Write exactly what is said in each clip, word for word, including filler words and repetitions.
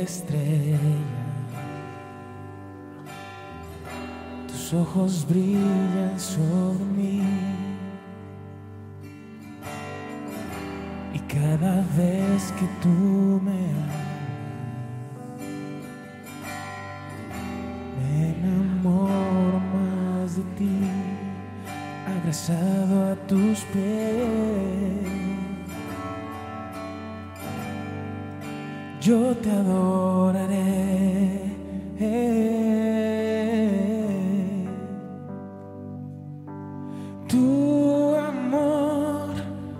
estrella, tus ojos brillan sobre mí, y cada vez que tú me hablas, me enamoro más de ti, abrazado a tus pies. Yo te adoraré, tu amor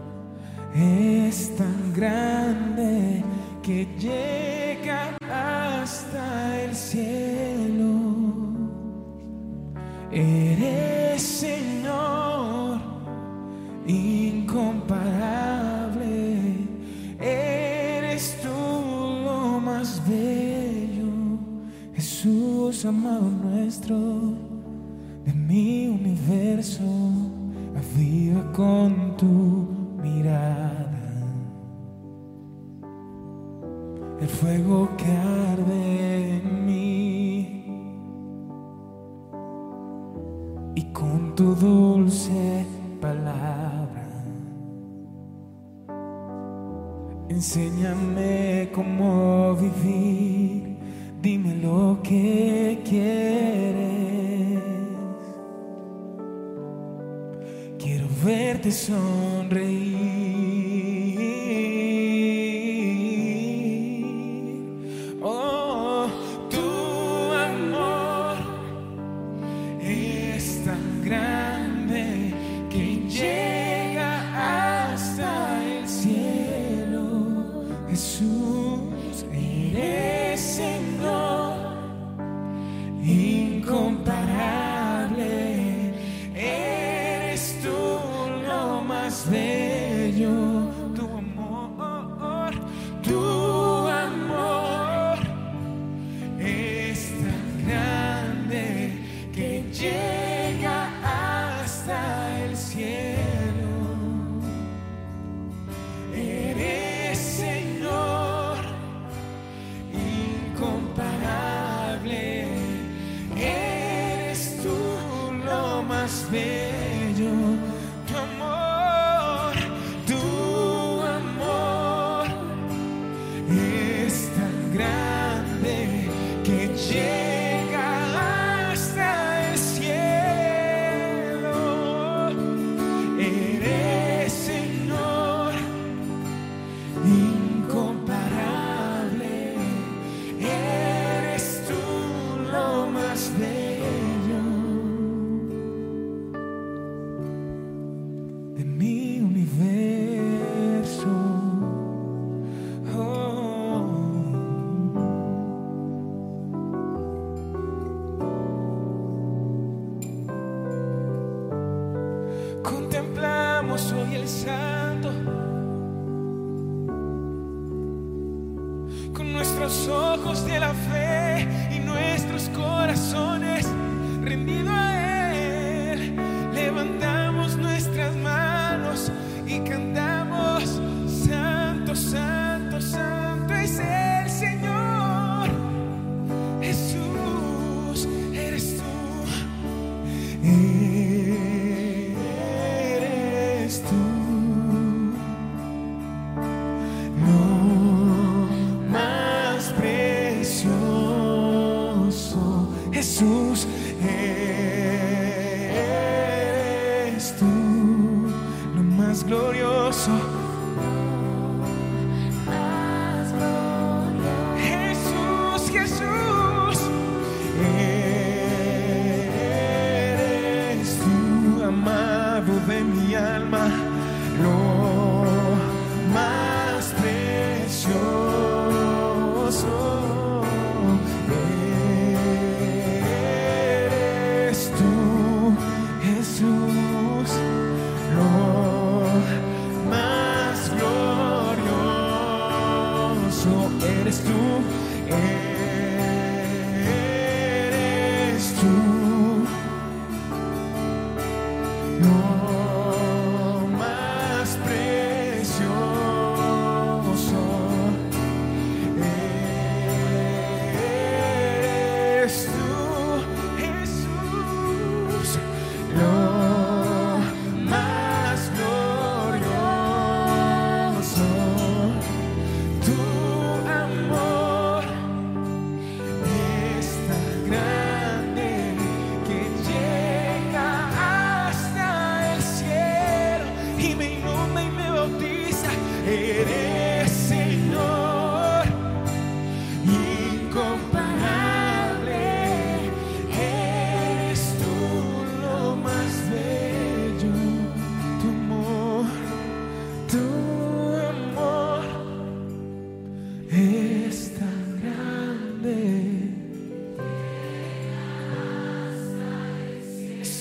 es tan grande que llega hasta el cielo. Eres, Señor, incomparable, eres tú lo más bello, Jesús amado nuestro, de mi universo, aviva con tu mirada el fuego que arde en mí, y con tu dulce palabra enséñame cómo vivir, dime lo que quieres. Quiero verte sonreír. Oh, tu amor es tan grande que llega hasta el cielo. Jesús, eres, Señor, incomparable, eres tú lo más bello. Tu amor, tu amor es tan grande que llega hasta el cielo. Eres, Señor, incomparable, eres tú lo más bello. Tu amor, tu amor es tan grande que llega hasta el cielo. Eres, Señor, incomparable, eres tú lo más bello de mi universo. Oh. Contemplamos hoy el santo con nuestros ojos de la fe y nuestros corazones rendidos a Él. Levantamos nuestras manos y cantamos: Santo, Santo, Santo es el Señor. Jesús, eres tú. Eres tú. No más precioso, Jesús, eres tú, lo más glorioso. Jesús, Jesús, eres tú, amado de mi alma, lo más precioso. Eres tú, Jesús, lo más glorioso. Eres tú, eres tú, lo más precioso.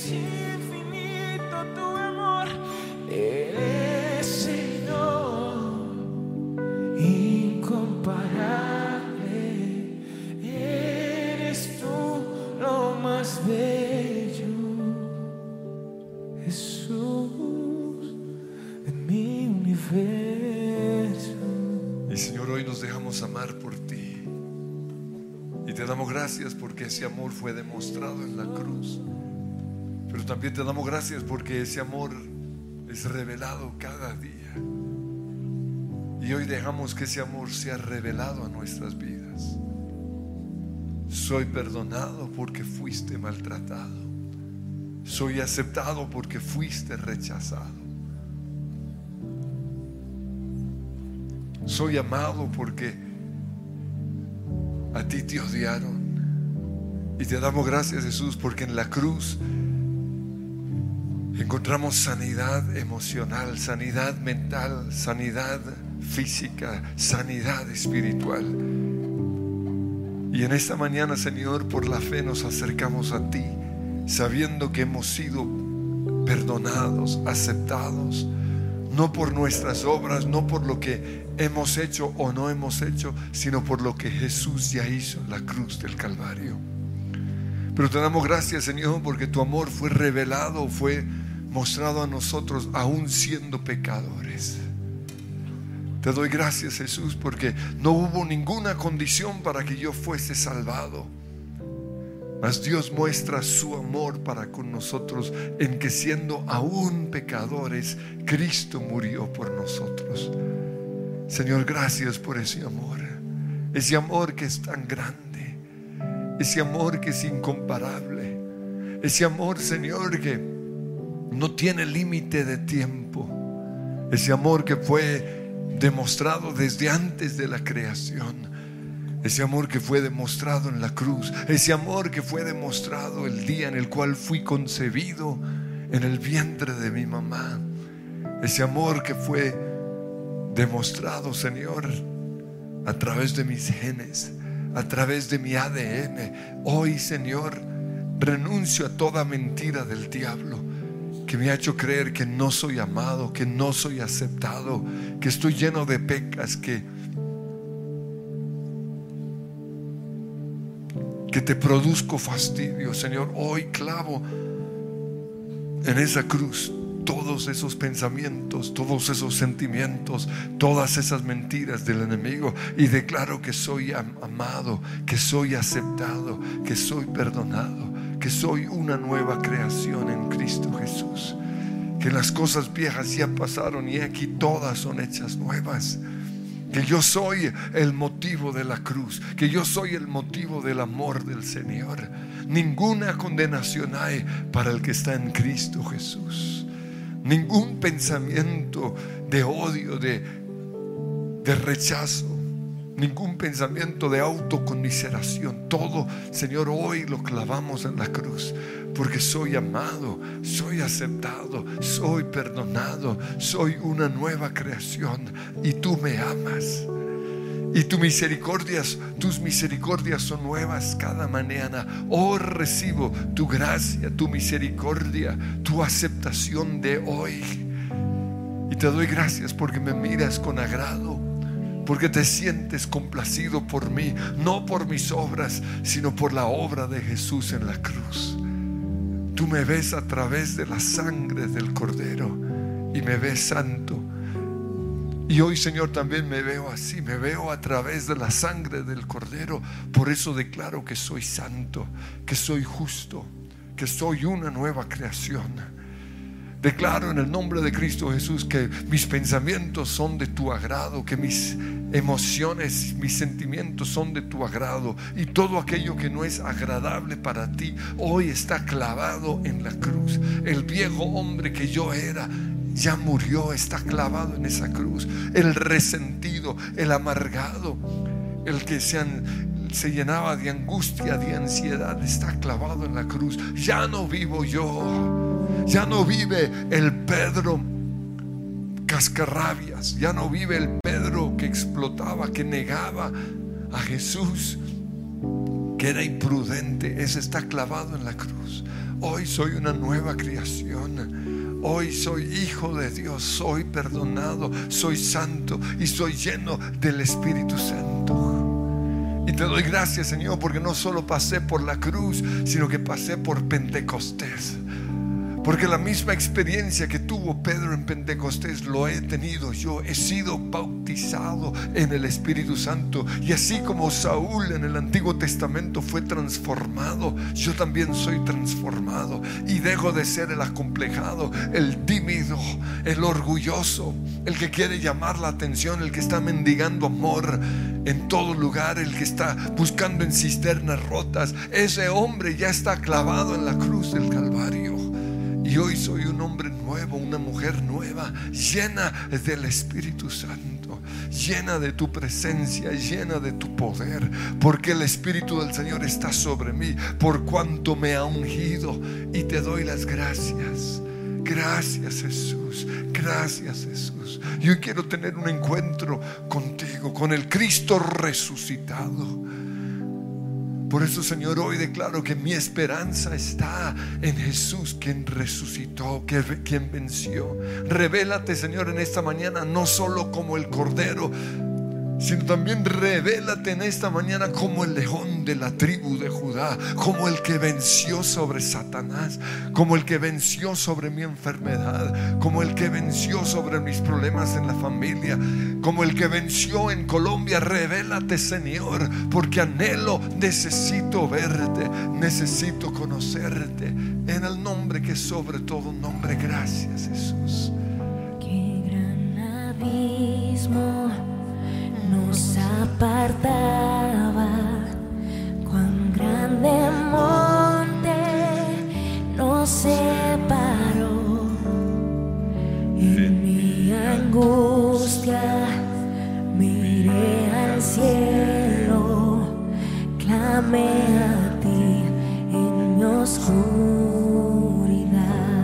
es infinito tu amor. Eres, Señor, incomparable. Eres tú lo más bello, Jesús, en mi universo. Y Señor, hoy nos dejamos amar por ti. Y te damos gracias porque ese amor fue demostrado en la cruz. Pero también te damos gracias porque ese amor es revelado cada día. Y hoy dejamos que ese amor sea revelado a nuestras vidas. Soy perdonado porque fuiste maltratado. Soy aceptado porque fuiste rechazado. Soy amado porque a ti te odiaron. Y te damos gracias, Jesús, porque en la cruz encontramos sanidad emocional, sanidad mental, sanidad física, sanidad espiritual. Y en esta mañana, Señor, por la fe nos acercamos a ti, sabiendo que hemos sido perdonados, aceptados, no por nuestras obras, no por lo que hemos hecho o no hemos hecho, sino por lo que Jesús ya hizo en la cruz del Calvario. Pero te damos gracias, Señor, porque tu amor fue revelado, fue mostrado a nosotros aún siendo pecadores. Te doy gracias, Jesús, porque no hubo ninguna condición para que yo fuese salvado. Mas Dios muestra su amor para con nosotros en que, siendo aún pecadores, Cristo murió por nosotros. Señor, gracias por ese amor. Ese amor que es tan grande, ese amor que es incomparable, ese amor, Señor, que no tiene límite de tiempo, ese amor que fue demostrado desde antes de la creación, ese amor que fue demostrado en la cruz, ese amor que fue demostrado el día en el cual fui concebido en el vientre de mi mamá, ese amor que fue demostrado, Señor, a través de mis genes, a través de mi A D N. Hoy, Señor, renuncio a toda mentira del diablo que me ha hecho creer que no soy amado, que no soy aceptado, que estoy lleno de pecas, que que te produzco fastidio. Señor, hoy clavo en esa cruz todos esos pensamientos, todos esos sentimientos, todas esas mentiras del enemigo, y declaro que soy amado, que soy aceptado, que soy perdonado, que soy una nueva creación en Cristo Jesús, que las cosas viejas ya pasaron y aquí todas son hechas nuevas, que yo soy el motivo de la cruz, que yo soy el motivo del amor del Señor. Ninguna condenación hay para el que está en Cristo Jesús. Ningún pensamiento de odio, de, de rechazo, ningún pensamiento de autoconmiseración. Todo, Señor, hoy lo clavamos en la cruz, porque soy amado, soy aceptado, soy perdonado, soy una nueva creación y tú me amas. Y tus misericordias, tus misericordias son nuevas cada mañana. Oh, recibo tu gracia, tu misericordia, tu aceptación de hoy. Y te doy gracias porque me miras con agrado, porque te sientes complacido por mí, no por mis obras, sino por la obra de Jesús en la cruz. Tú me ves a través de la sangre del Cordero y me ves santo. Y hoy, Señor, también me veo así, me veo a través de la sangre del Cordero. Por eso declaro que soy santo, que soy justo, que soy una nueva creación. Declaro en el nombre de Cristo Jesús que mis pensamientos son de tu agrado, que mis emociones, mis sentimientos son de tu agrado, y todo aquello que no es agradable para ti hoy está clavado en la cruz. El viejo hombre que yo era ya murió, está clavado en esa cruz. El resentido, el amargado, el que se, han, se llenaba de angustia, de ansiedad, está clavado en la cruz. Ya no vivo yo, ya no vive el Pedro cascarrabias, ya no vive el Pedro que explotaba, que negaba a Jesús, que era imprudente. Ese está clavado en la cruz. Hoy soy una nueva creación. Hoy soy hijo de Dios, soy perdonado, soy santo y soy lleno del Espíritu Santo. Y te doy gracias, Señor, porque no solo pasé por la cruz, sino que pasé por Pentecostés. Porque la misma experiencia que tuvo Pedro en Pentecostés lo he tenido yo. He sido bautizado en el Espíritu Santo. Y así como Saúl en el Antiguo Testamento fue transformado, yo también soy transformado. Y dejo de ser el acomplejado, el tímido, el orgulloso, el que quiere llamar la atención, el que está mendigando amor en todo lugar, el que está buscando en cisternas rotas. Ese hombre ya está clavado en la cruz del Calvario. Y hoy soy un hombre nuevo, una mujer nueva, llena del Espíritu Santo, llena de tu presencia, llena de tu poder, porque el Espíritu del Señor está sobre mí, por cuanto me ha ungido. Y te doy las gracias. Gracias, Jesús. Gracias, Jesús. Yo quiero tener un encuentro contigo, con el Cristo resucitado. Por eso, Señor, hoy declaro que mi esperanza está en Jesús, quien resucitó, quien venció. Revélate, Señor, en esta mañana, no solo como el Cordero, sino también revélate en esta mañana como el león de la tribu de Judá, como el que venció sobre Satanás, como el que venció sobre mi enfermedad, como el que venció sobre mis problemas en la familia, como el que venció en Colombia. Revélate, Señor, porque anhelo, necesito verte, necesito conocerte, en el nombre que es sobre todo nombre. Gracias, Jesús. Qué gran abismo nos apartaba, cuán grande monte nos separó. En mi angustia miré al cielo, clamé a ti en mi oscuridad,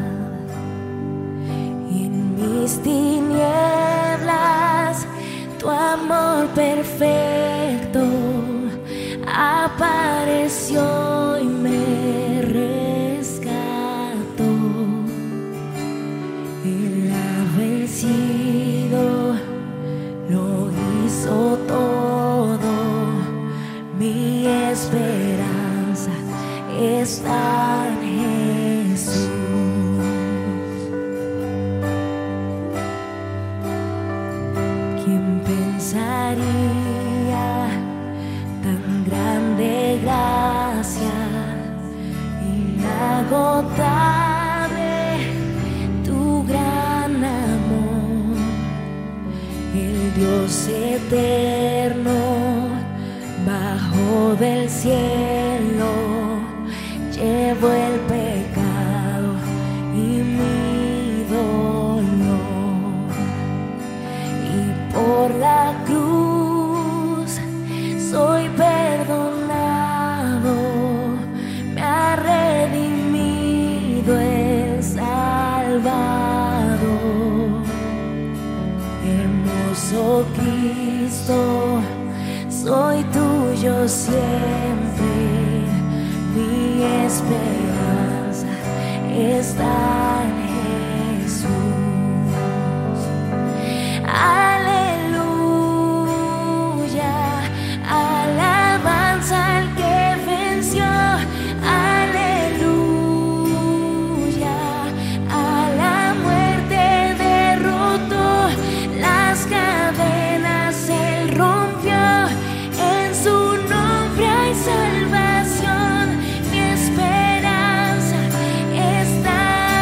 y en mis tinieblas tu amor perfecto apareció y me rescató. Él ha vencido, lo hizo todo. Mi esperanza está en Jesús. ¿Quién pensaría tan grande gracia, inagotable tu gran amor? El Dios eterno bajó del cielo, llevó el pecado y mi dolor, y por la cruz soy perdonado, me ha redimido el Salvador. Hermoso Cristo, soy tuyo siempre, mi esperanza está en Jesús. Aleluya, alabanza al que venció. Aleluya, a la muerte derrotó, las cadenas él rompió. En su nombre hay salvación, mi esperanza está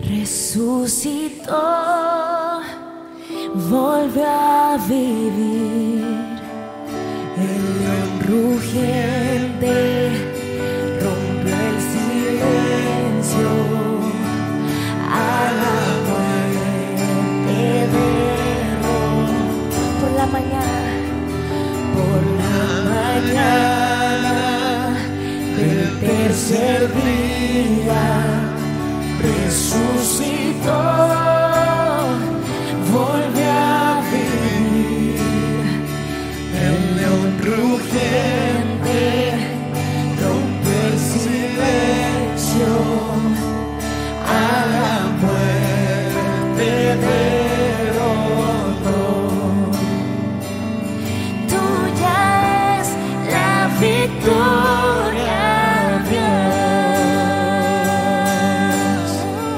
resucitó, volvió a vivir. El león rugiente rompió el silencio, a la muerte derrotó. Por la mañana, por la mañana del tercer día resucitó, volvió a vivir. El león rugiente rompió el silencio, a la muerte derrotó. Tuya es la victoria, Dios.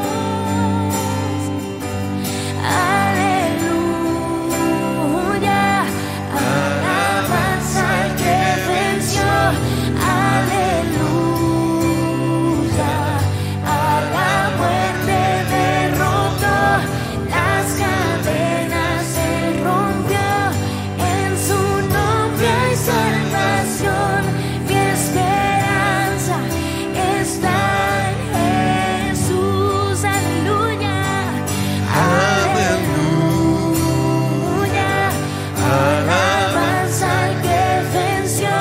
Aleluya, alabanza al que venció. Aleluya, a la muerte derrotó, las cadenas se rompió. En su nombre hay salvación, mi esperanza está en Jesús. Aleluya, aleluya, alabanza al que venció.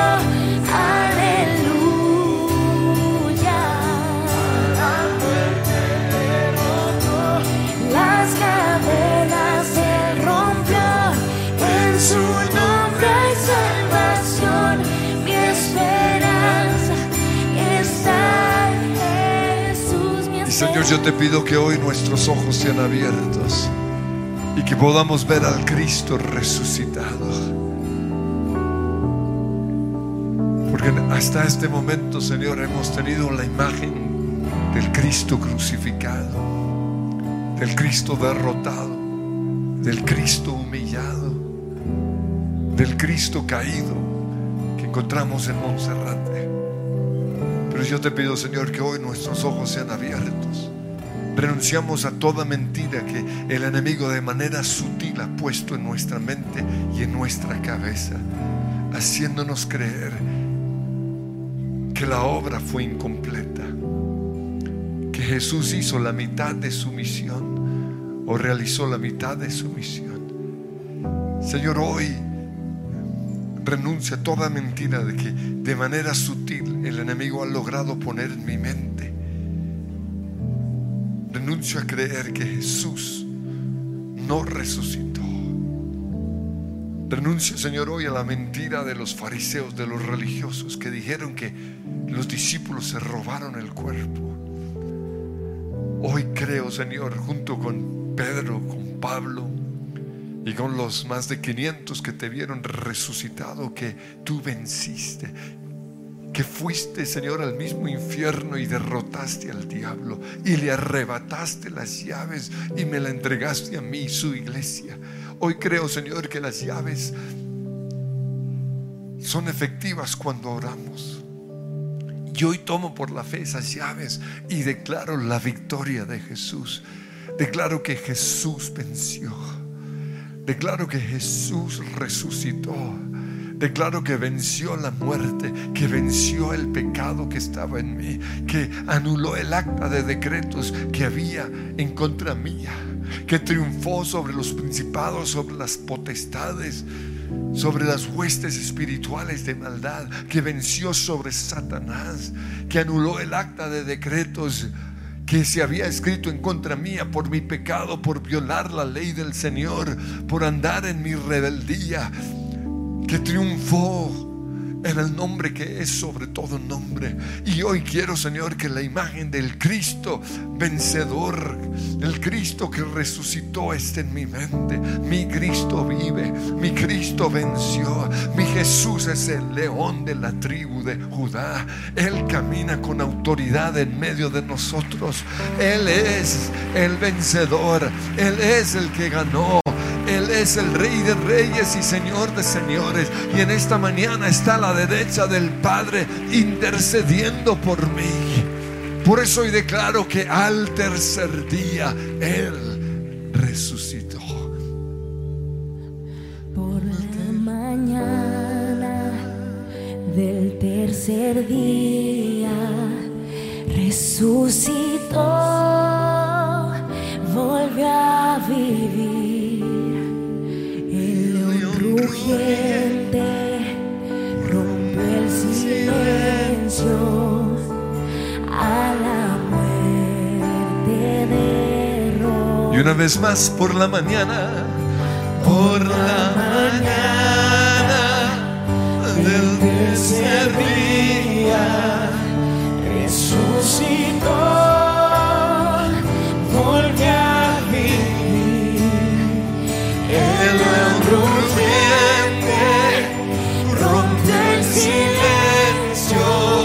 Aleluya, la muerte derrotó, las cadenas se rompió. En su nombre hay salvación, mi esperanza está en Jesús. Mi Y Señor, yo te pido que hoy nuestros ojos sean abiertos y que podamos ver al Cristo resucitado. Porque hasta este momento, Señor, hemos tenido la imagen del Cristo crucificado, del Cristo derrotado, del Cristo humillado, del Cristo caído que encontramos en Monserrate. Pero yo te pido, Señor, que hoy nuestros ojos sean abiertos. Renunciamos a toda mentira que el enemigo de manera sutil ha puesto en nuestra mente y en nuestra cabeza, haciéndonos creer que la obra fue incompleta, que Jesús hizo la mitad de su misión o realizó la mitad de su misión. Señor, hoy renuncio a toda mentira de que de manera sutil el enemigo ha logrado poner en mi mente. Renuncio a creer que Jesús no resucitó. Renuncio, Señor, hoy a la mentira de los fariseos, de los religiosos, que dijeron que los discípulos se robaron el cuerpo. Hoy creo, Señor, junto con Pedro, con Pablo y con los más de quinientos que te vieron resucitado, que tú venciste, que fuiste, Señor, al mismo infierno y derrotaste al diablo y le arrebataste las llaves y me la entregaste a mí, su iglesia. Hoy creo, Señor, que las llaves son efectivas cuando oramos. Y hoy tomo por la fe esas llaves y declaro la victoria de Jesús. Declaro que Jesús venció. Declaro que Jesús resucitó. Declaro que venció la muerte, que venció el pecado que estaba en mí, que anuló el acta de decretos que había en contra mía, que triunfó sobre los principados, sobre las potestades, sobre las huestes espirituales de maldad, que venció sobre Satanás, que anuló el acta de decretos que se había escrito en contra mía por mi pecado, por violar la ley del Señor, por andar en mi rebeldía, que triunfó en el nombre que es sobre todo nombre. Y hoy quiero, Señor, que la imagen del Cristo vencedor, el Cristo que resucitó, esté en mi mente. Mi Cristo vive, mi Cristo venció, mi Jesús es el león de la tribu de Judá. Él camina con autoridad en medio de nosotros. Él es el vencedor, Él es el que ganó. Él es el Rey de reyes y Señor de señores. Y en esta mañana está a la derecha del Padre intercediendo por mí, Por eso hoy declaro que al tercer día Él resucitó. Por la mañana del tercer día resucitó, volvió a vivir. El león rugiente rompió el silencio a la muerte derrotó. Y una vez más por la mañana, por la mañana del tercer día resucitó, volvió a vivir. El león rugiente rompió el silencio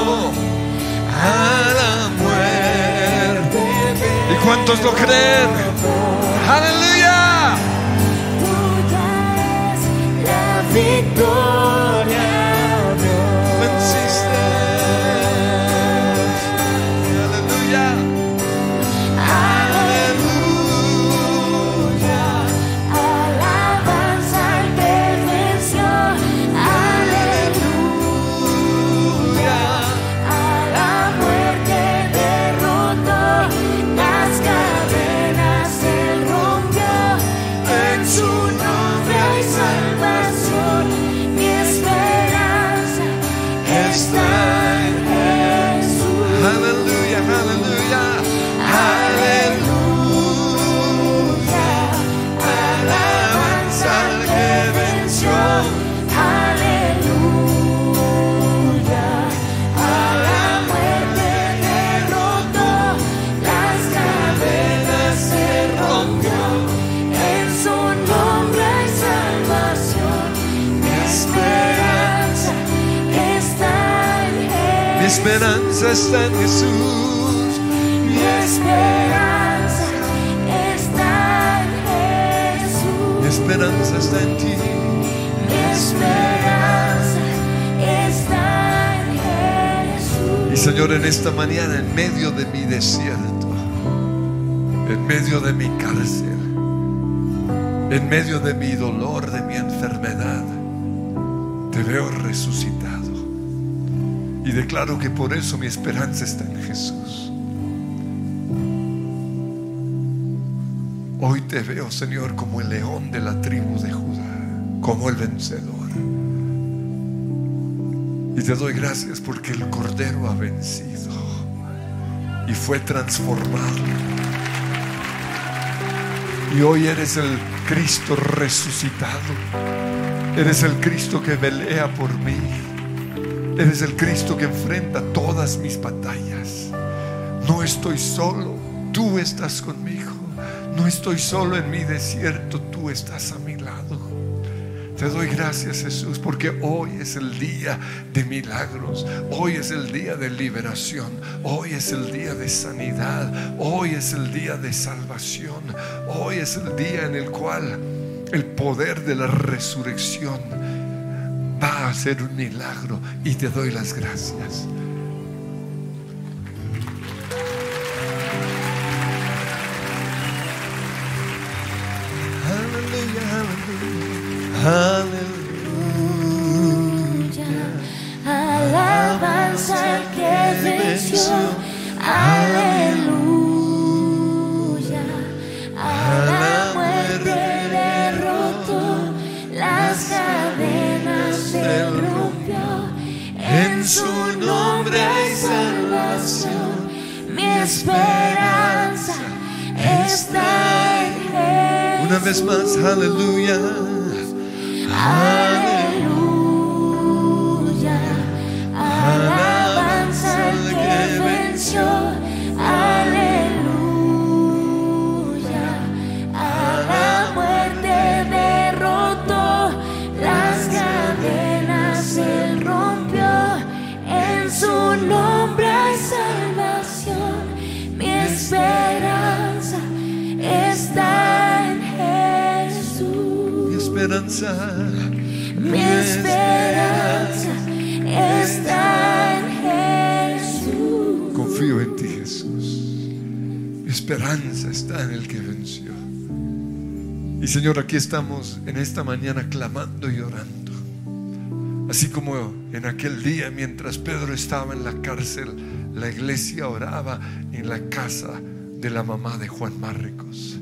a la muerte. ¿Y cuántos lo creen? ¡Aleluya! Tuya es la victoria, Dios. Venciste. ¡Aleluya! Aleluya, alabanza al que venció. Aleluya, a la muerte derrotó, las cadenas él rompió. En su nombre hay salvación, mi esperanza está en Jesús. ¡Aleluya! ¡Aleluya! Alabanza al que venció. Aleluya, a la muerte derrotó, las cadenas se rompió. En su nombre hay salvación, mi esperanza está en Jesús. Mi esperanza está en Jesús. Mi esperanza está en Jesús. Mi esperanza está en ti. Mi esperanza está en Jesús. Y Señor, en esta mañana, en medio de mi desierto, en medio de mi cárcel, en medio de mi dolor, de mi enfermedad, te veo resucitado. Y declaro que por eso mi esperanza está en Jesús. Hoy te veo, Señor, como el león de la tribu de Judá, como el vencedor. Y te doy gracias porque el Cordero ha vencido y fue transformado. Y hoy eres el Cristo resucitado. Eres el Cristo que pelea por mí. Eres el Cristo que enfrenta todas mis batallas. No estoy solo, tú estás conmigo. No estoy solo en mi desierto, tú estás a mi lado. Te doy gracias, Jesús, porque hoy es el día de milagros. Hoy es el día de liberación. Hoy es el día de sanidad. Hoy es el día de salvación. Hoy es el día en el cual el poder de la resurrección va a hacer un milagro. Y te doy las gracias. Aleluya. Alabanza al que venció. Aleluya, a la muerte derrotó, las cadenas se rompió. En su nombre hay salvación, mi esperanza está en Jesús. Una vez más, aleluya. Aleluya, alabanza al que venció. Aleluya, a la muerte derrotó, las cadenas él rompió. En su nombre hay salvación, mi esperanza está en Jesús. Mi esperanza, mi esperanza está en Jesús. confío en ti, Jesús. esperanza está en el que venció. Y Señor, aquí estamos en esta mañana clamando y orando. Así como en aquel día mientras Pedro estaba en la cárcel, la iglesia oraba en la casa de la mamá de Juan Marcos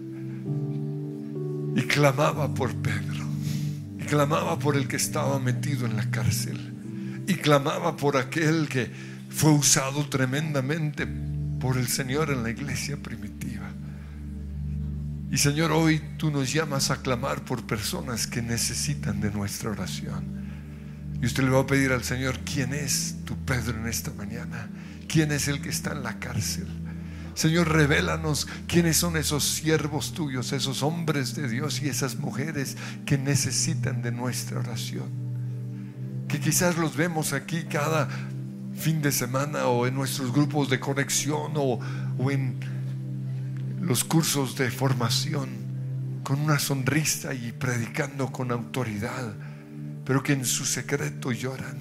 y clamaba por Pedro, y clamaba por el que estaba metido en la cárcel, y clamaba por aquel que fue usado tremendamente por el Señor en la iglesia primitiva. Y Señor, hoy tú nos llamas a clamar por personas que necesitan de nuestra oración. Y usted le va a pedir al Señor: ¿quién es tu Pedro en esta mañana? ¿Quién es el que está en la cárcel? Señor, revélanos quiénes son esos siervos tuyos, esos hombres de Dios y esas mujeres que necesitan de nuestra oración, que quizás los vemos aquí cada fin de semana o en nuestros grupos de conexión o, o en los cursos de formación, con una sonrisa y predicando con autoridad, pero que en su secreto lloran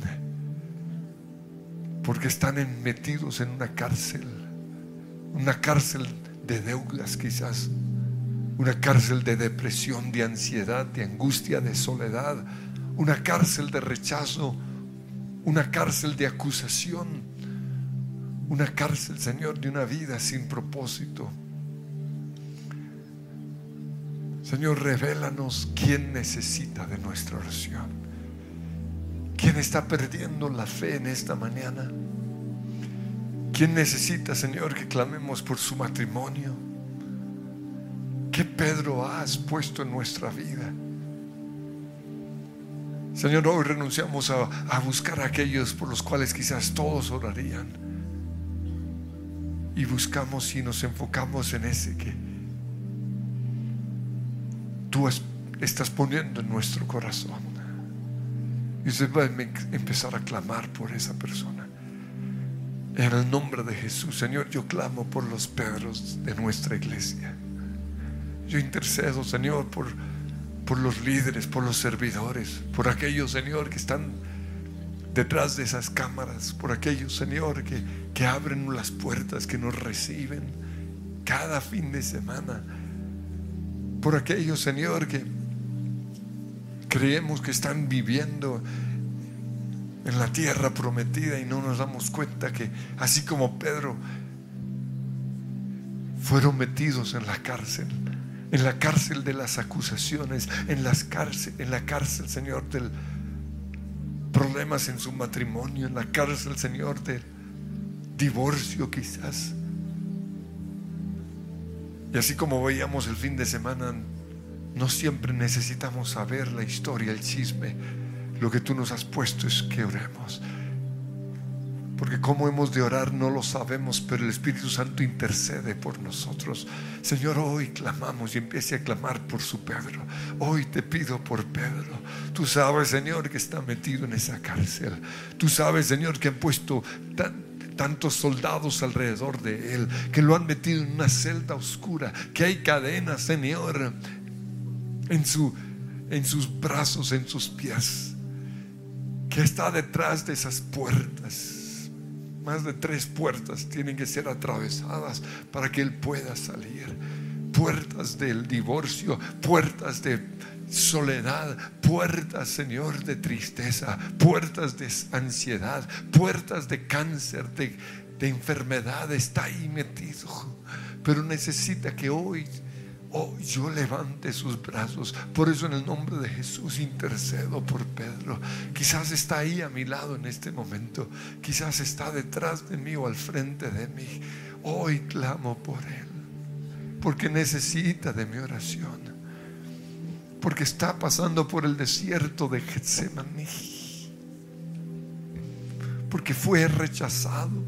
porque están en- metidos en una cárcel, una cárcel de deudas, quizás una cárcel de depresión, de ansiedad, de angustia, de soledad, una cárcel de rechazo, una cárcel de acusación, una cárcel, Señor, de una vida sin propósito. Señor, revélanos quién necesita de nuestra oración, quién está perdiendo la fe en esta mañana, quién necesita, Señor, que clamemos por su matrimonio. ¿Qué Pedro has puesto en nuestra vida? Señor, hoy renunciamos a, a buscar a aquellos por los cuales quizás todos orarían, y buscamos y nos enfocamos en ese que tú es- estás poniendo en nuestro corazón. Y usted va a em- empezar a clamar por esa persona. En el nombre de Jesús, Señor, yo clamo por los Pedros de nuestra iglesia. Yo intercedo, Señor, por, por los líderes, por los servidores, por aquellos, Señor, que están detrás de esas cámaras, por aquellos, Señor, que, que abren las puertas, que nos reciben cada fin de semana, por aquellos, Señor, que creemos que están viviendo en la tierra prometida y no nos damos cuenta que así como Pedro fueron metidos en la cárcel, en la cárcel de las acusaciones, en, las cárcel, en la cárcel, Señor, del problemas en su matrimonio, en la cárcel, Señor, del divorcio quizás. Y así como veíamos el fin de semana, no siempre necesitamos saber la historia, el chisme. Lo que tú nos has puesto es que oremos, porque cómo hemos de orar no lo sabemos, pero el Espíritu Santo intercede por nosotros. Señor, hoy clamamos, y empiece a clamar por su Pedro. Hoy te pido por Pedro. Tú sabes, Señor, que está metido en esa cárcel. Tú sabes, Señor, que han puesto tan tantos soldados alrededor de él, que lo han metido en una celda oscura, que hay cadenas, Señor, en, su, en sus brazos, en sus pies, que está detrás de esas puertas. Más de tres puertas tienen que ser atravesadas para que él pueda salir. Puertas del divorcio, puertas de soledad, puertas, Señor, de tristeza, puertas de ansiedad, puertas de cáncer, de, de enfermedad. Está ahí metido, pero necesita que hoy oh, yo levante sus brazos. Por eso en el nombre de Jesús intercedo por Pedro. Quizás está ahí a mi lado en este momento, quizás está detrás de mí o al frente de mí. Hoy clamo por él, porque necesita de mi oración, porque está pasando por el desierto de Getsemaní, porque fue rechazado.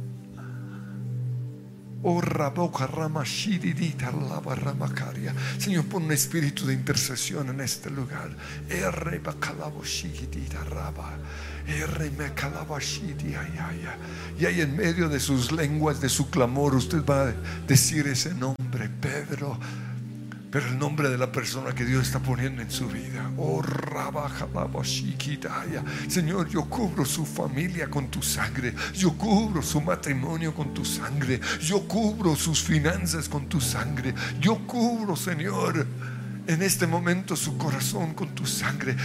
Oh, Raboca Rama Shiridita Lava Ramacaria. Señor, pon un espíritu de intercesión en este lugar. R Bacalabo Shigidita Raba. R Mecalaba Shidiayaya. Y ahí en medio de sus lenguas, de su clamor, usted va a decir ese nombre: Pedro. pero el nombre de la persona que Dios está poniendo en su vida. Oh, Rabajalabashikitaya. Señor, yo cubro su familia con tu sangre. Yo cubro su matrimonio con tu sangre. Yo cubro sus finanzas con tu sangre. Yo cubro, Señor, en este momento su corazón con tu sangre.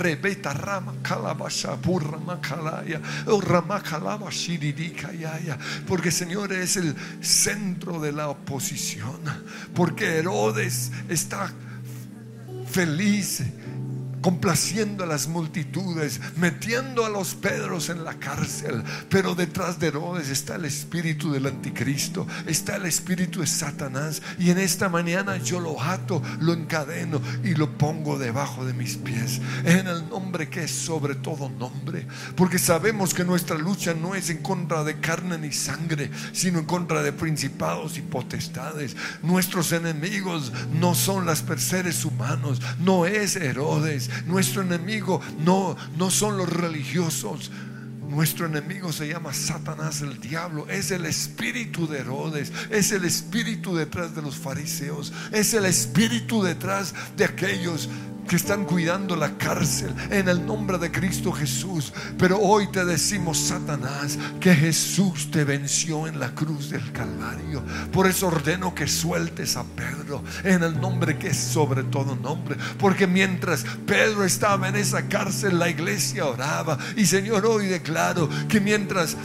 Porque, Señor, es el centro de la oposición. Porque Herodes está feliz, complaciendo a las multitudes, metiendo a los Pedros en la cárcel. Pero detrás de Herodes está el espíritu del anticristo, está el espíritu de Satanás. Y en esta mañana yo lo ato, lo encadeno y lo pongo debajo de mis pies, en el nombre que es sobre todo nombre. Porque sabemos que nuestra lucha no es en contra de carne ni sangre, sino en contra de principados y potestades. Nuestros enemigos no son los seres humanos, no es Herodes. Nuestro enemigo no, no son los religiosos. Nuestro enemigo se llama Satanás, el diablo. Es el espíritu de Herodes, es el espíritu detrás de los fariseos, es el espíritu detrás de aquellos que están cuidando la cárcel, en el nombre de Cristo Jesús. Pero hoy te decimos, Satanás, que Jesús te venció en la cruz del Calvario. Por eso ordeno que sueltes a Pedro, en el nombre que es sobre todo nombre. Porque mientras Pedro estaba en esa cárcel, la iglesia oraba. Y, Señor, hoy declaro que mientras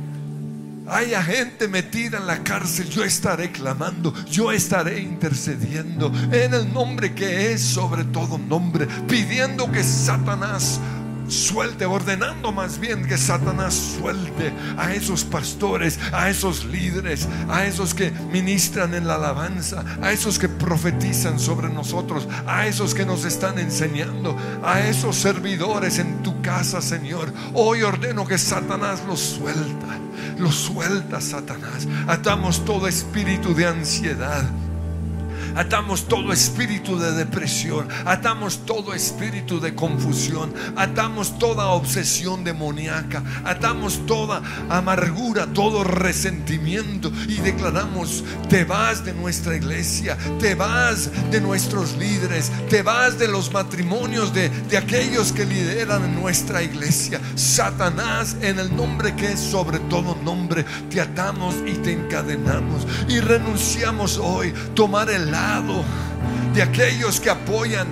haya gente metida en la cárcel, yo estaré clamando, yo estaré intercediendo en el nombre que es sobre todo nombre, pidiendo que Satanás suelte, ordenando más bien que Satanás suelte a esos pastores, a esos líderes, a esos que ministran en la alabanza, a esos que profetizan sobre nosotros, a esos que nos están enseñando, a esos servidores en tu casa, Señor. Hoy ordeno que Satanás los suelta, los suelta, Satanás. Atamos todo espíritu de ansiedad, atamos todo espíritu de depresión, atamos todo espíritu de confusión, atamos toda obsesión demoníaca, atamos toda amargura, todo resentimiento, y declaramos: te vas de nuestra iglesia, te vas de nuestros líderes, te vas de los matrimonios de, de aquellos que lideran en nuestra iglesia. Satanás, en el nombre que es sobre todo nombre, te atamos y te encadenamos, y renunciamos hoy tomar el lado de aquellos que apoyan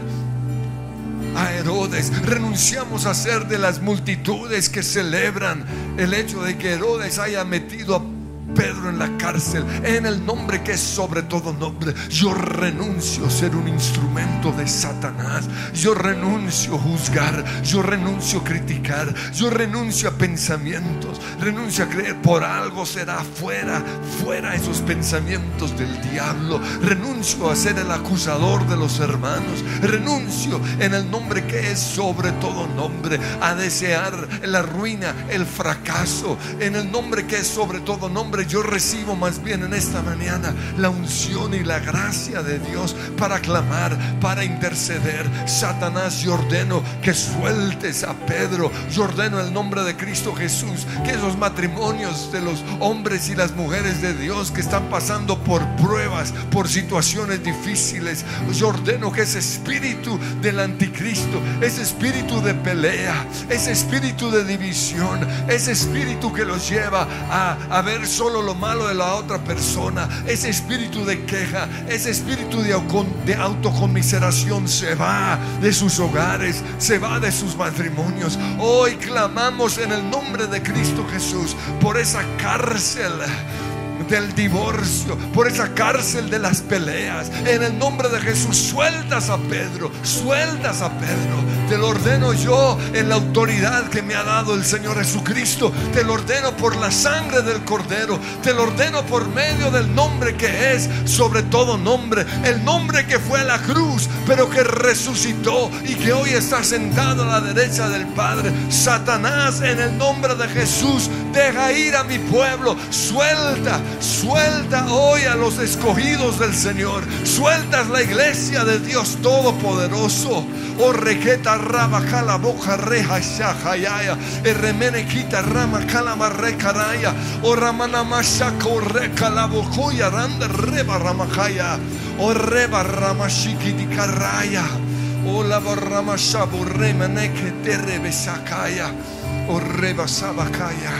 a Herodes. Renunciamos a ser de las multitudes que celebran el hecho de que Herodes haya metido a Pedro en la cárcel, en el nombre que es sobre todo nombre. Yo renuncio a ser un instrumento de Satanás. Yo renuncio a juzgar, yo renuncio a criticar, yo renuncio a pensamientos, renuncio a creer por algo será fuera, fuera esos pensamientos del diablo. Renuncio a ser el acusador de los hermanos. Renuncio en el nombre que es sobre todo nombre a desear la ruina, el fracaso. En el nombre que es sobre todo nombre, yo recibo más bien en esta mañana la unción y la gracia de Dios para clamar, para interceder. Satanás, yo ordeno que sueltes a Pedro. Yo ordeno en el nombre de Cristo Jesús que esos matrimonios de los hombres y las mujeres de Dios que están pasando por pruebas, por situaciones difíciles, yo ordeno que ese espíritu del anticristo, ese espíritu de pelea, ese espíritu de división, ese espíritu que los lleva a, a ver solo lo malo de la otra persona, ese espíritu de queja, ese espíritu de, de autoconmiseración, se va de sus hogares, se va de sus matrimonios. Hoy clamamos en el nombre de Cristo Jesús por esa cárcel del divorcio, por esa cárcel de las peleas. En el nombre de Jesús, sueltas a Pedro, sueltas a Pedro. Te lo ordeno yo en la autoridad que me ha dado el Señor Jesucristo. Te lo ordeno por la sangre del Cordero. Te lo ordeno por medio del nombre que es sobre todo nombre, el nombre que fue a la cruz, pero que resucitó y que hoy está sentado a la derecha del Padre. Satanás, en el nombre de Jesús, deja ir a mi pueblo. Suelta, suelta hoy a los escogidos del Señor. Sueltas la iglesia de Dios Todopoderoso. Oh, requeta rama cala boca reja shahayaya, erremene quita rama cala marre caraya, oh ramana masha corre cala bocoya randa reba ramajaya. O reba ramashiki di karaya. O la barramasha burrema neke terebe sakaya. O reba sabakaya.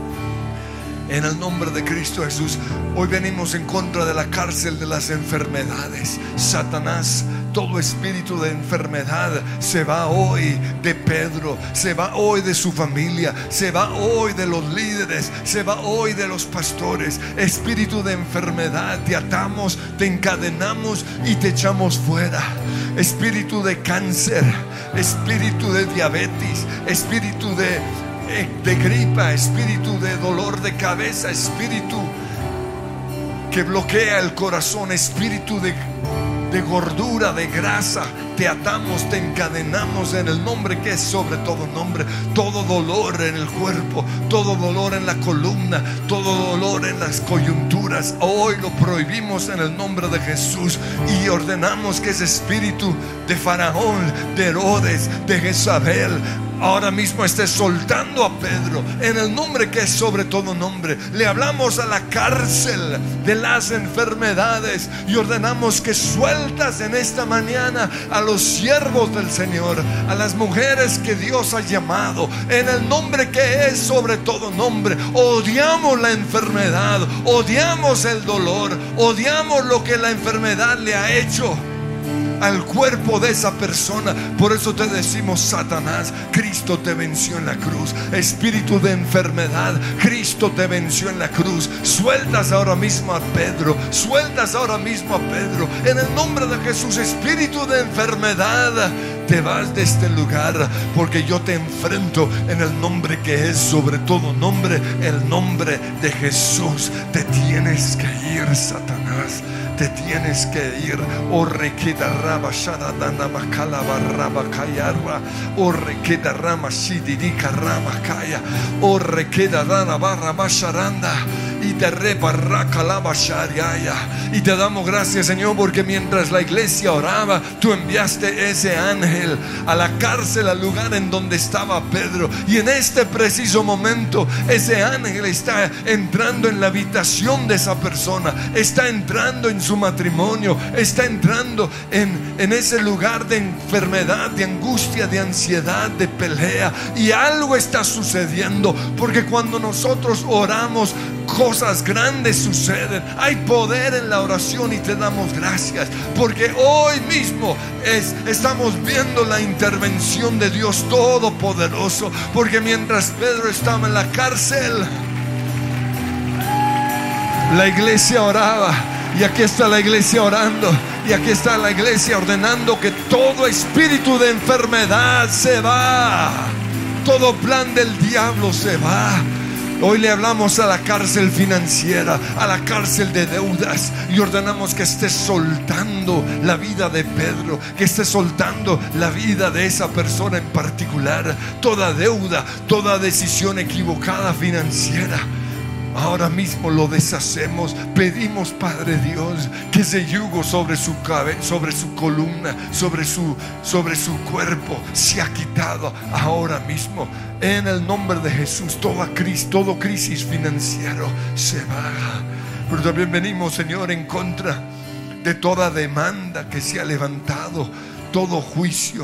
En el nombre de Cristo Jesús, hoy venimos en contra de la cárcel de las enfermedades. Satanás, todo espíritu de enfermedad se va hoy de Pedro, se va hoy de su familia, se va hoy de los líderes, se va hoy de los pastores. Espíritu de enfermedad, te atamos, te encadenamos y te echamos fuera. Espíritu de cáncer, espíritu de diabetes, espíritu de de gripa, espíritu de dolor de cabeza, espíritu que bloquea el corazón, espíritu de, de gordura, de grasa, te atamos, te encadenamos en el nombre que es sobre todo nombre. Todo dolor en el cuerpo, todo dolor en la columna, todo dolor en las coyunturas, hoy lo prohibimos en el nombre de Jesús y ordenamos que ese espíritu de Faraón, de Herodes, de Jezabel, ahora mismo esté soltando a Pedro en el nombre que es sobre todo nombre. Le hablamos a la cárcel de las enfermedades y ordenamos que sueltas en esta mañana a los siervos del Señor, a las mujeres que Dios ha llamado en el nombre que es sobre todo nombre. Odiamos la enfermedad, odiamos el dolor, odiamos lo que la enfermedad le ha hecho al cuerpo de esa persona. Por eso te decimos: Satanás, Cristo te venció en la cruz. Espíritu de enfermedad, Cristo te venció en la cruz. Sueltas ahora mismo a Pedro, sueltas ahora mismo a Pedro en el nombre de Jesús. Espíritu de enfermedad, te vas de este lugar, porque yo te enfrento en el nombre que es sobre todo nombre, el nombre de Jesús. Te tienes que ir, Satanás, te tienes que ir. O requeda raba shadadana makala barraba kayarra. O requeda rama shididika rama kaya. O requeda dana barra masharanda. Y te reparraca la bashariaya. Y te damos gracias, Señor, porque mientras la iglesia oraba, tú enviaste ese ángel a la cárcel, al lugar en donde estaba Pedro. Y en este preciso momento ese ángel está entrando en la habitación de esa persona, está entrando en su matrimonio, está entrando en, en ese lugar de enfermedad, de angustia, de ansiedad, de pelea. Y algo está sucediendo, porque cuando nosotros oramos, cosas grandes suceden. Hay poder en la oración y te damos gracias, porque hoy mismo es, estamos viendo la intervención de Dios Todopoderoso. Porque mientras Pedro estaba en la cárcel, la iglesia oraba. Y aquí está la iglesia orando. Y aquí está la iglesia ordenando que todo espíritu de enfermedad se va, todo plan del diablo se va. Hoy le hablamos a la cárcel financiera, a la cárcel de deudas, y ordenamos que esté soltando la vida de Pedro, que esté soltando la vida de esa persona en particular. Toda deuda, toda decisión equivocada financiera, ahora mismo lo deshacemos. Pedimos, Padre Dios, que ese yugo sobre su cabeza, sobre su columna, sobre su, sobre su cuerpo se ha quitado ahora mismo. En el nombre de Jesús, toda crisis, todo crisis financiero se va. Pero también venimos, Señor, en contra de toda demanda que se ha levantado, todo juicio,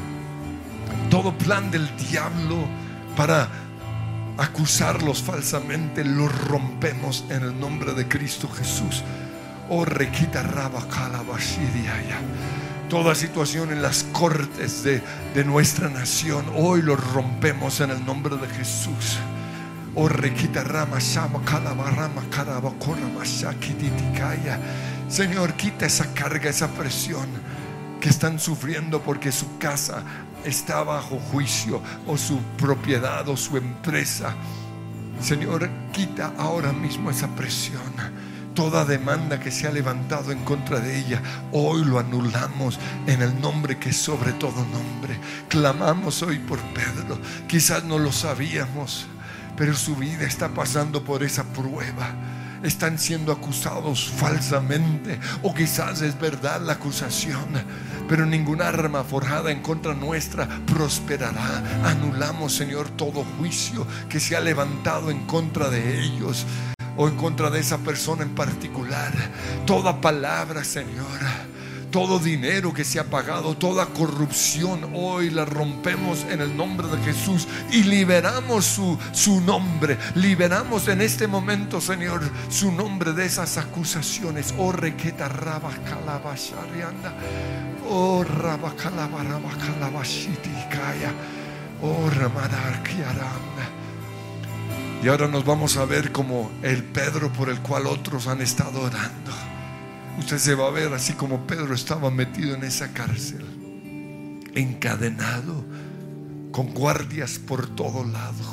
todo plan del diablo para acusarlos falsamente, los rompemos en el nombre de Cristo Jesús. Oh, requita raba calabashiriaya. Toda situación en las cortes de, de nuestra nación, hoy lo rompemos en el nombre de Jesús. Oh, requita rama shama calabarama carabacora mashakititikaya. Señor, quita esa carga, esa presión que están sufriendo porque su casa está bajo juicio, o su propiedad, o su empresa. Señor, quita ahora mismo esa presión. Toda demanda que se ha levantado en contra de ella, hoy lo anulamos en el nombre que es sobre todo nombre. Clamamos hoy por Pedro. Quizás no lo sabíamos, pero su vida está pasando por esa prueba. Están siendo acusados falsamente, o quizás es verdad la acusación, pero ninguna arma forjada en contra nuestra prosperará. Anulamos, Señor, todo juicio que se ha levantado en contra de ellos. o en contra de esa persona en particular. Toda palabra, Señor, todo dinero que se ha pagado, toda corrupción, hoy la rompemos en el nombre de Jesús y liberamos su, su nombre. Liberamos en este momento, Señor, su nombre de esas acusaciones. Oh, requeta raba calabasharianda. Oh, raba calabaraba calabashiti kaya. Oh, ramadar kiaranda. Y ahora nos vamos a ver como el Pedro por el cual otros han estado orando. Usted se va a ver así como Pedro estaba metido en esa cárcel, encadenado, con guardias por todo lado.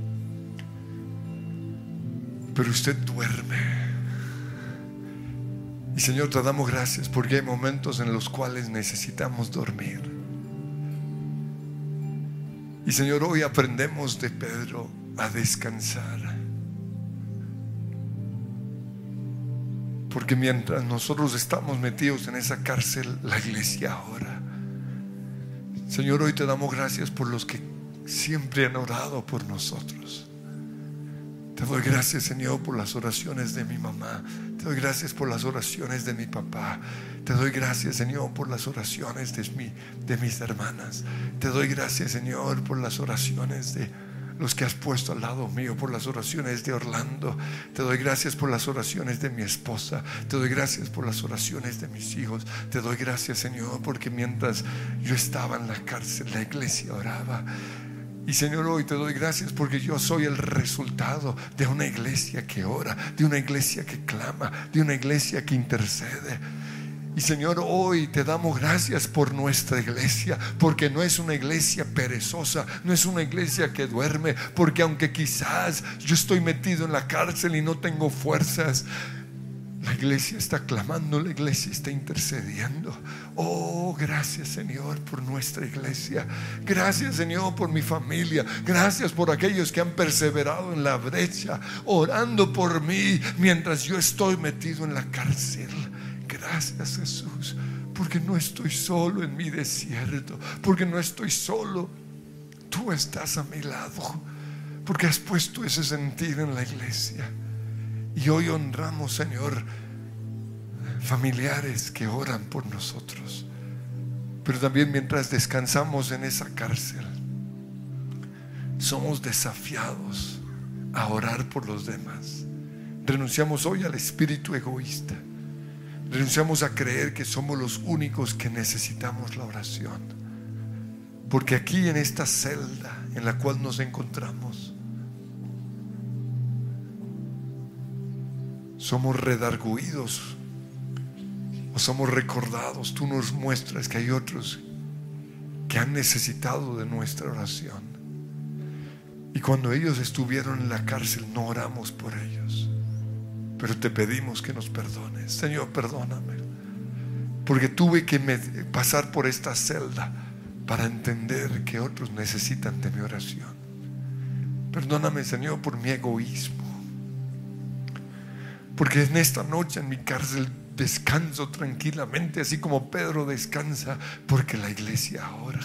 Pero usted duerme. Y Señor, te damos gracias porque hay momentos en los cuales necesitamos dormir. Y Señor, hoy aprendemos de Pedro a descansar. Porque mientras nosotros estamos metidos en esa cárcel, la iglesia ora. Señor, hoy te damos gracias por los que siempre han orado por nosotros. Te doy gracias, Señor, por las oraciones de mi mamá. Te doy gracias por las oraciones de mi papá. Te doy gracias, Señor, por las oraciones de, mi, de mis hermanas. Te doy gracias, Señor, por las oraciones de los que has puesto al lado mío, por las oraciones de Orlando. Te doy gracias por las oraciones de mi esposa. Te doy gracias por las oraciones de mis hijos. Te doy gracias, Señor, porque mientras yo estaba en la cárcel, la iglesia oraba. Y Señor, hoy te doy gracias porque yo soy el resultado de una iglesia que ora, de una iglesia que clama, de una iglesia que intercede. Y Señor, hoy te damos gracias por nuestra iglesia, porque no es una iglesia perezosa, no es una iglesia que duerme, porque aunque quizás yo estoy metido en la cárcel y no tengo fuerzas, la iglesia está clamando, la iglesia está intercediendo. Oh, gracias, Señor, por nuestra iglesia. Gracias, Señor, por mi familia. Gracias por aquellos que han perseverado en la brecha, orando por mí mientras yo estoy metido en la cárcel. Gracias, Jesús, porque no estoy solo en mi desierto, porque no estoy solo. Tú estás a mi lado, porque has puesto ese sentir en la iglesia. Y hoy honramos, Señor, familiares que oran por nosotros. Pero también mientras descansamos en esa cárcel, somos desafiados a orar por los demás. Renunciamos hoy al espíritu egoísta. Renunciamos a creer que somos los únicos que necesitamos la oración. Porque aquí en esta celda en la cual nos encontramos, somos redarguidos o somos recordados. Tú nos muestras que hay otros que han necesitado de nuestra oración. Y cuando ellos estuvieron en la cárcel no oramos por ellos, pero te pedimos que nos perdones. Señor, perdóname, porque tuve que pasar por esta celda para entender que otros necesitan de mi oración. Perdóname, Señor, por mi egoísmo, porque en esta noche en mi cárcel descanso tranquilamente, así como Pedro descansa, porque la iglesia ora.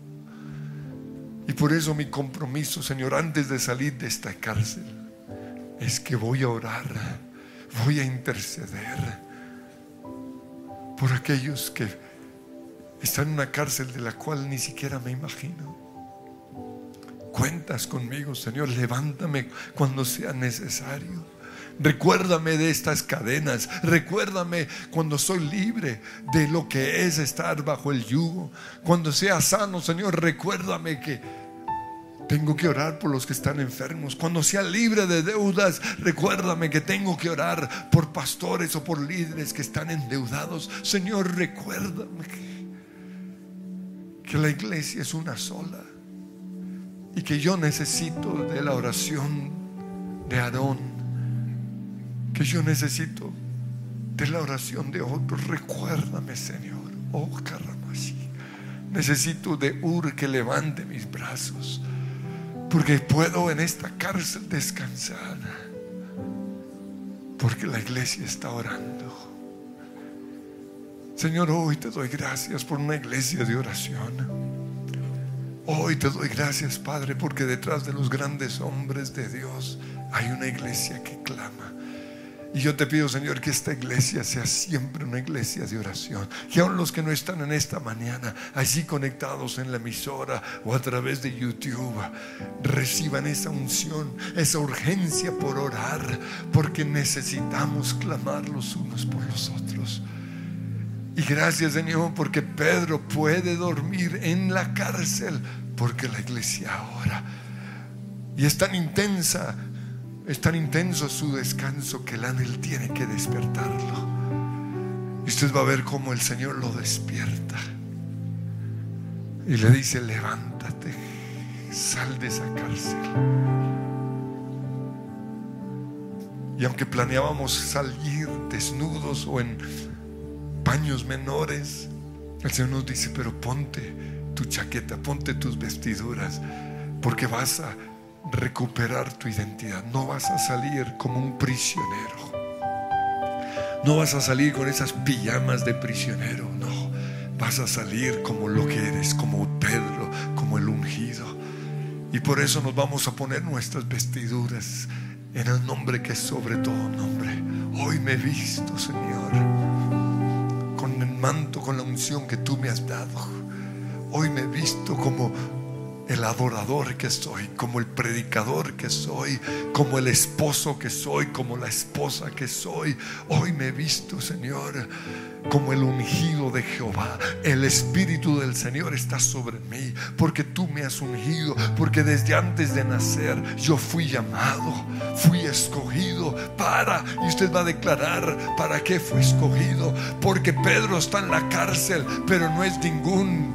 Y por eso mi compromiso, Señor, antes de salir de esta cárcel, es que voy a orar, voy a interceder por aquellos que están en una cárcel de la cual ni siquiera me imagino. Cuentas conmigo, Señor, levántame cuando sea necesario. Recuérdame de estas cadenas. Recuérdame cuando soy libre de lo que es estar bajo el yugo. Cuando sea sano, Señor, recuérdame que tengo que orar por los que están enfermos. Cuando sea libre de deudas, recuérdame que tengo que orar por pastores o por líderes que están endeudados. Señor, recuérdame que, que la iglesia es una sola y que yo necesito de la oración de Aarón, que yo necesito de la oración de otros. Recuérdame, Señor. Oh, Karamashi. Necesito de Ur que levante mis brazos, porque puedo en esta cárcel descansar, porque la iglesia está orando. Señor, hoy te doy gracias por una iglesia de oración. Hoy te doy gracias, Padre, porque detrás de los grandes hombres de Dios hay una iglesia que clama. Y yo te pido, Señor, que esta iglesia sea siempre una iglesia de oración. Que aun los que no están en esta mañana allí conectados en la emisora o a través de YouTube reciban esa unción, esa urgencia por orar, porque necesitamos clamar los unos por los otros. Y gracias, Señor, porque Pedro puede dormir en la cárcel, porque la iglesia ora. Y es tan intensa, es tan intenso su descanso que el ángel tiene que despertarlo. Y usted va a ver cómo el Señor lo despierta y le dice: levántate, sal de esa cárcel. Y aunque planeábamos salir desnudos o en paños menores, el Señor nos dice: pero ponte tu chaqueta, ponte tus vestiduras, porque vas a recuperar tu identidad. No vas a salir como un prisionero, no vas a salir con esas pijamas de prisionero, no, vas a salir como lo que eres, como Pedro, como el ungido. Y por eso nos vamos a poner nuestras vestiduras en el nombre que es sobre todo nombre. Hoy me he visto, Señor, con el manto, con la unción que tú me has dado. Hoy me he visto como el adorador que soy, como el predicador que soy, como el esposo que soy, como la esposa que soy. Hoy me he visto, Señor, como el ungido de Jehová. El Espíritu del Señor está sobre mí, porque tú me has ungido, porque desde antes de nacer yo fui llamado, fui escogido para, y usted va a declarar para qué fue escogido. Porque Pedro está en la cárcel, pero no es ningún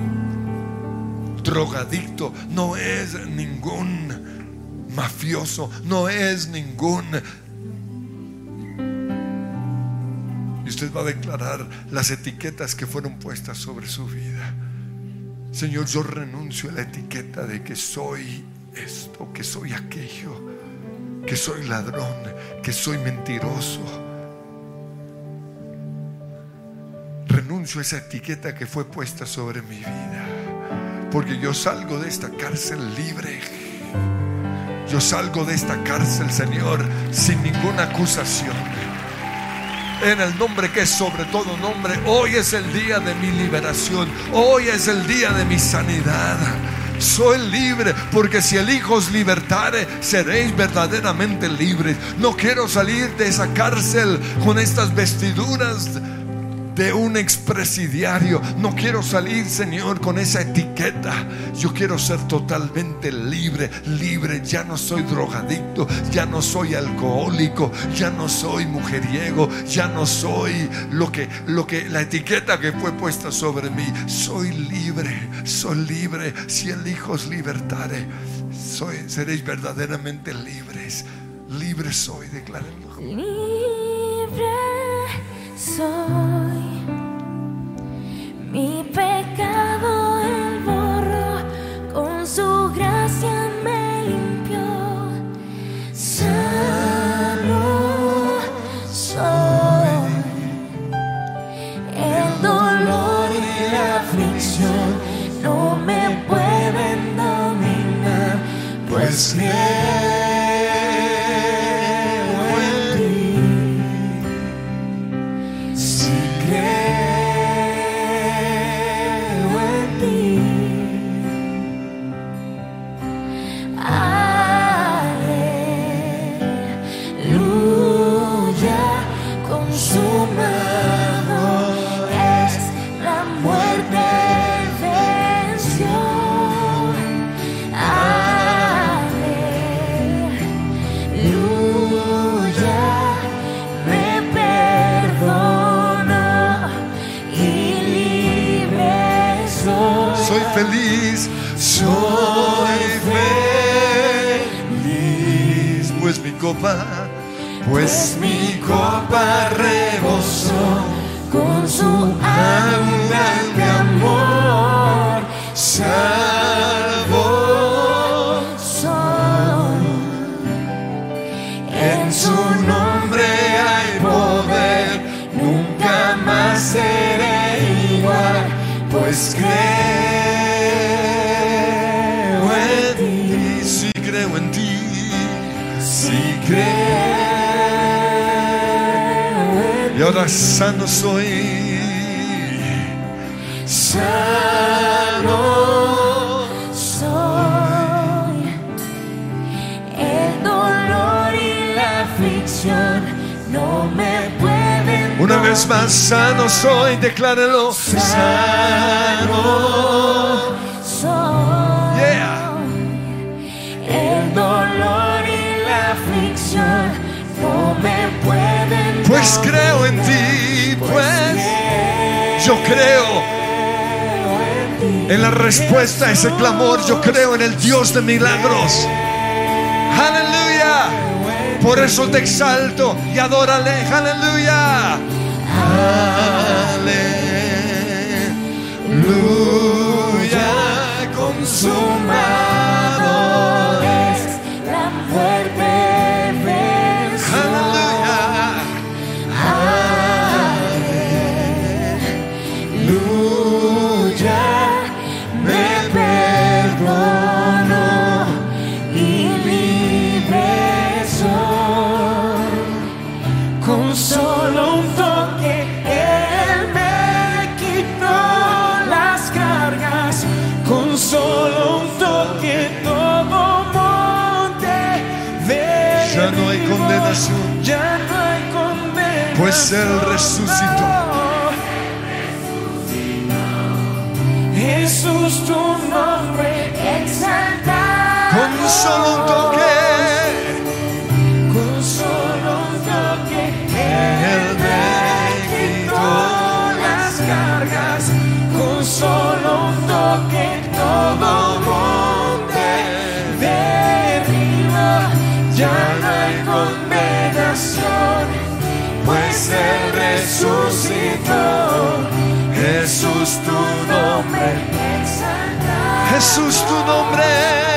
drogadicto, no es ningún mafioso, no es ningún. Y usted va a declarar las etiquetas que fueron puestas sobre su vida. Señor, yo renuncio a la etiqueta de que soy esto, que soy aquello, que soy ladrón, que soy mentiroso. Renuncio a esa etiqueta que fue puesta sobre mi vida, porque yo salgo de esta cárcel libre. Yo salgo de esta cárcel, Señor, sin ninguna acusación. En el nombre que es sobre todo nombre. Hoy es el día de mi liberación. Hoy es el día de mi sanidad. Soy libre, porque si el Hijo os libertare, seréis verdaderamente libres. No quiero salir de esa cárcel con estas vestiduras de un expresidiario. No quiero salir, Señor, con esa etiqueta. Yo quiero ser totalmente libre. Libre, ya no soy drogadicto, ya no soy alcohólico, ya no soy mujeriego, ya no soy lo que, lo que la etiqueta que fue puesta sobre mí. Soy libre, soy libre. Si el Hijo os libertare, soy, seréis verdaderamente libres. Libre soy, declárenlo. Libre soy, mi pecado Él borró, con su gracia me limpió. Sano soy, el dolor y la aflicción no me pueden dominar, pues feliz, soy feliz, pues mi copa, pues mi copa rebosó con su agua de amor. Salvo soy, en su nombre hay poder, nunca más seré igual, pues creo en ti, si creo en ti, si creo ahora sano soy. Sano soy. El dolor y la aflicción no me pueden. Una vez más, sano soy, declárelo. Sano soy. Yeah. El dolor y la aflicción no me pueden. Pues creo en ti, pues yo creo en la respuesta a ese clamor. Yo creo en el Dios de milagros. Aleluya. Por eso te exalto y adórale. Aleluya. Aleluya. Consumado es la muerte venció. Aleluya. Aleluya. Me perdono y libre soy. Con solo un toque Él me quitó las cargas. Con solo un toque todo monte derribó. Ya no hay condenación, Ya no hay condenación, pues Él resucitó. Jesús, tu nombre exaltado. Con solo un toque Con solo un toque Él me quitó las cargas. Con solo un toque todo monte derribó. Ya no hay condenación, pues Él resucitó. Jesús, tu nombre exaltado. Jesús, tu nombre.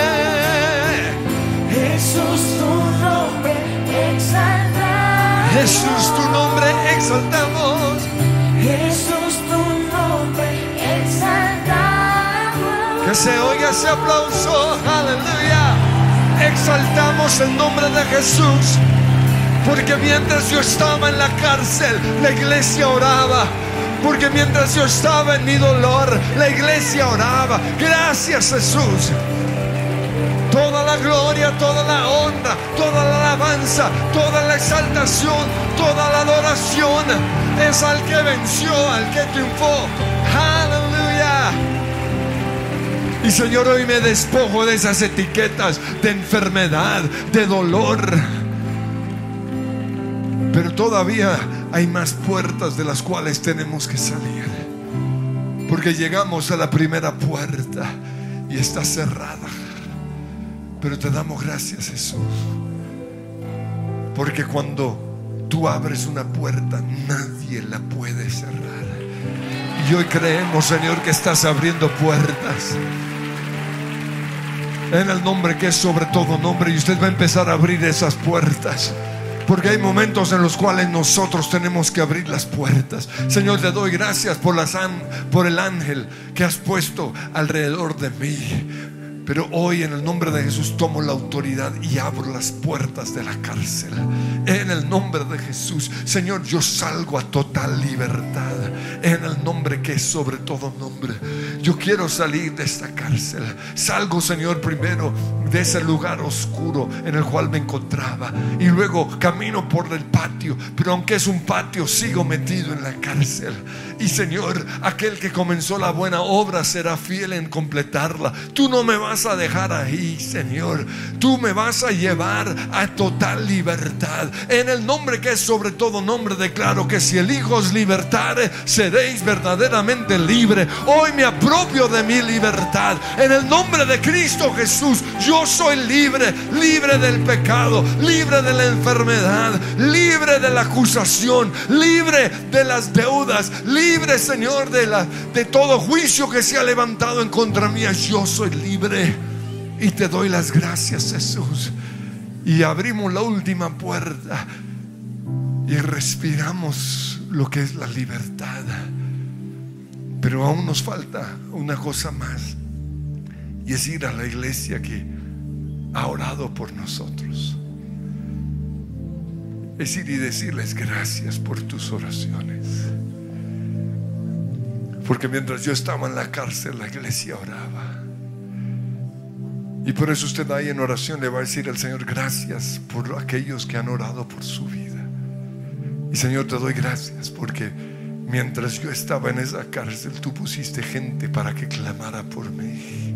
Jesús, tu nombre exaltado. Jesús, tu nombre exaltamos. Jesús, tu nombre exaltado. Que se oiga ese aplauso. Aleluya. Exaltamos el nombre de Jesús. Porque mientras yo estaba en la cárcel, la iglesia oraba. Porque mientras yo estaba en mi dolor, la iglesia oraba. Gracias, Jesús. Toda la gloria, toda la honra, toda la alabanza, toda la exaltación, toda la adoración es al que venció, al que triunfó. Aleluya. Y Señor, hoy me despojo de esas etiquetas de enfermedad, de dolor. Pero todavía hay más puertas de las cuales tenemos que salir. Porque llegamos a la primera puerta y está cerrada. Pero te damos gracias, Jesús. Porque cuando tú abres una puerta, nadie la puede cerrar. Y hoy creemos, Señor, que estás abriendo puertas en el nombre que es sobre todo nombre. Y usted va a empezar a abrir esas puertas. Porque hay momentos en los cuales nosotros tenemos que abrir las puertas. Señor, te doy gracias por, las an- por el ángel que has puesto alrededor de mí. Pero hoy en el nombre de Jesús tomo la autoridad y abro las puertas de la cárcel. En el nombre de Jesús, Señor, yo salgo a total libertad. En el nombre que es sobre todo nombre. Yo quiero salir de esta cárcel. Salgo, Señor, primero de ese lugar oscuro en el cual me encontraba. Y luego camino por el patio. Pero aunque es un patio, sigo metido en la cárcel. Y Señor, aquel que comenzó la buena obra será fiel en completarla. Tú no me vas a dejar ahí, Señor. Tú me vas a llevar a total libertad. En el nombre que es sobre todo nombre, declaro que si el Hijo os libertare, seréis verdaderamente libre. Hoy me apropio de mi libertad. En el nombre de Cristo Jesús, yo soy libre. Libre del pecado, libre de la enfermedad, libre de la acusación, libre de las deudas, libre, Señor, de, la, de todo juicio que se ha levantado en contra mía. Yo soy libre. Y te doy las gracias, Jesús. Y abrimos la última puerta y respiramos lo que es la libertad. Pero aún nos falta una cosa más, y es ir a la iglesia que ha orado por nosotros. es ir y decirles gracias por tus oraciones. Porque mientras yo estaba en la cárcel, la iglesia oraba. Y por eso usted ahí en oración le va a decir al Señor gracias por aquellos que han orado por su vida. Y Señor, te doy gracias porque mientras yo estaba en esa cárcel, tú pusiste gente para que clamara por mí.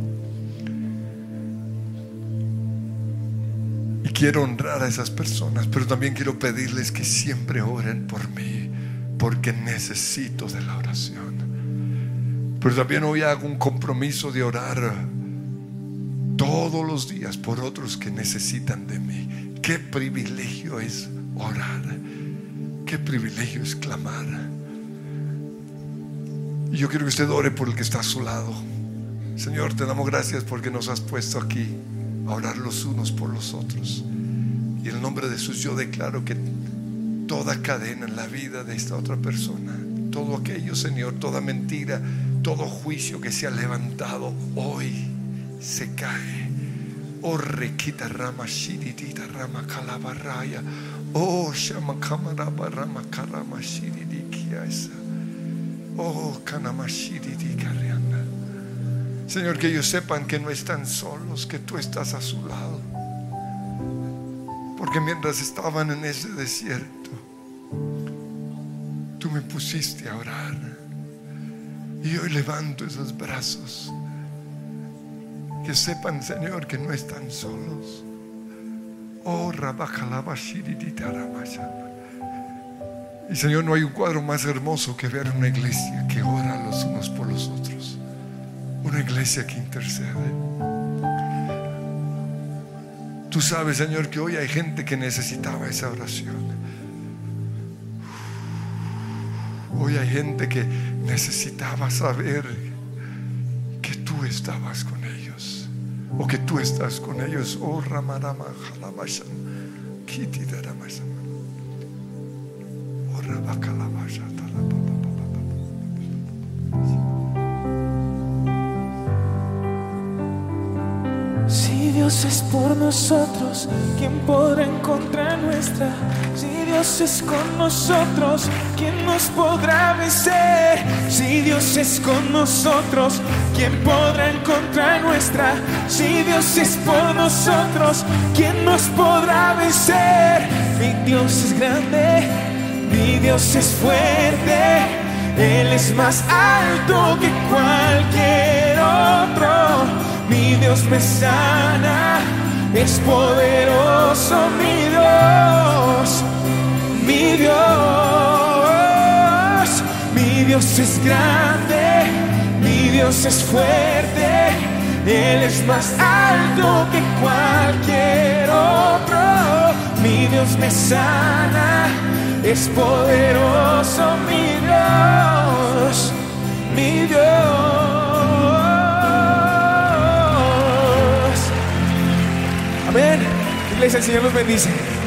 Y quiero honrar a esas personas, pero también quiero pedirles que siempre oren por mí, porque necesito de la oración. Pero también hoy hago un compromiso de orar todos los días por otros que necesitan de mí. Qué privilegio es orar, qué privilegio es clamar. Y yo quiero que usted ore por el que está a su lado. Señor, te damos gracias porque nos has puesto aquí a orar los unos por los otros. Y en el nombre de Jesús yo declaro que toda cadena en la vida de esta otra persona, todo aquello, Señor, toda mentira, todo juicio que se ha levantado hoy se cae. Oh, requita rama shiridita rama calabarraya. Oh, shama camaraba rama carama shiridikiasa. Oh, kanama shiridikariana. Señor, que ellos sepan que no están solos, que tú estás a su lado. Porque mientras estaban en ese desierto, tú me pusiste a orar. Y hoy levanto esos brazos. Que sepan, Señor, que no están solos. Oh, Rabakalaba Shiridita Ramashama. Y Señor, no hay un cuadro más hermoso que ver una iglesia que ora los unos por los otros. Una iglesia que intercede. Tú sabes, Señor, que hoy hay gente que necesitaba esa oración. Hoy hay gente que necesitaba saber que tú estabas con ellos, o que tú estás con ellos. Oh, Ramarama Jalabashan, Kiti Daramashan, oh, Rabakalabashan. Si Dios es por nosotros, ¿quién podrá en contra nuestra? Si Dios es con nosotros, ¿quién nos podrá vencer? Si Dios es con nosotros, ¿quién podrá en contra nuestra? Si Dios es por nosotros, ¿quién nos podrá vencer? Mi Dios es grande, mi Dios es fuerte, Él es más alto que cualquier otro. Mi Dios me sana, es poderoso mi Dios, mi Dios, mi Dios es grande, mi Dios es fuerte, Él es más alto que cualquier otro. Mi Dios me sana, es poderoso mi Dios, mi Dios. Amén. Iglesia, el Señor los bendice.